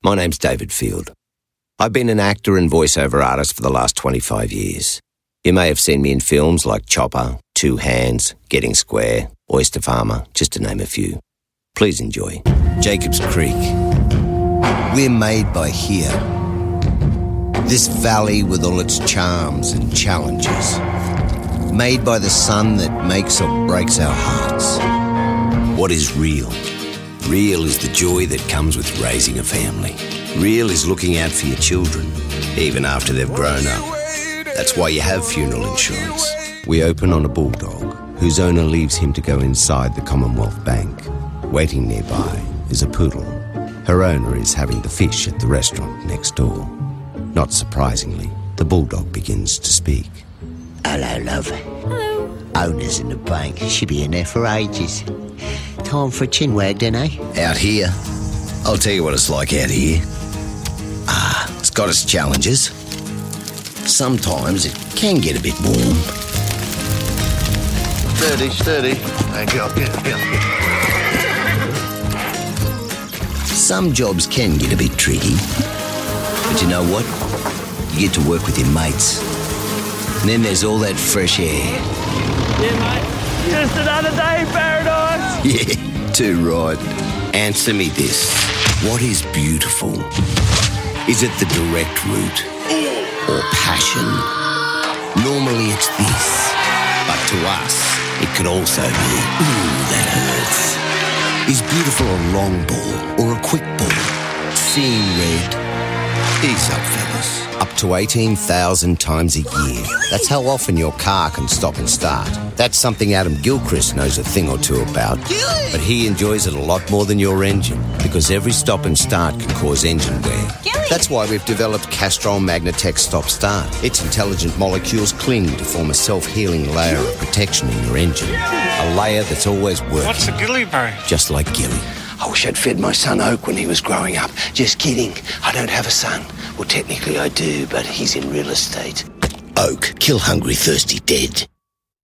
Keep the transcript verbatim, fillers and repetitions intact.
My name's David Field. I've been an actor and voiceover artist for the last twenty-five years. You may have seen me in films like Chopper, Two Hands, Getting Square, Oyster Farmer, just to name a few. Please enjoy. Jacobs Creek. We're made by here. This valley with all its charms and challenges. Made by the sun that makes or breaks our hearts. What is real? Real is the joy that comes with raising a family. Real is looking out for your children, even after they've grown up. That's why you have funeral insurance. We open on a bulldog, whose owner leaves him to go inside the Commonwealth Bank. Waiting nearby is a poodle. Her owner is having the fish at the restaurant next door. Not surprisingly, the bulldog begins to speak. Hello, love. Hello. Owners in the bank. She'll be in there for ages. Time for a chin wag, then, eh? Out here, I'll tell you what it's like out here. Ah, it's got its challenges. Sometimes it can get a bit warm. Steady, steady. Thank you. Yeah, yeah, yeah. Some jobs can get a bit tricky. But you know what? You get to work with your mates. And then there's all that fresh air. Yeah, mate. Just another day in paradise. Yeah, too right. Answer me this. What is beautiful? Is it the direct route? Or passion? Normally it's this. But to us, it could also be, ooh, that hurts. Is beautiful a long ball or a quick ball? Seeing red? Ease up, fellas. Up to eighteen thousand times a year. That's how often your car can stop and start. That's something Adam Gilchrist knows a thing or two about. But he enjoys it a lot more than your engine, because every stop and start can cause engine wear. That's why we've developed Castrol Magnatech Stop Start. Its intelligent molecules cling to form a self-healing layer of protection in your engine. A layer that's always working. What's a Gilly Bro? Just like Gilly. I wish I'd fed my son Oak when he was growing up. Just kidding. I don't have a son. Well, technically I do, but he's in real estate. Oak, kill hungry, thirsty, dead.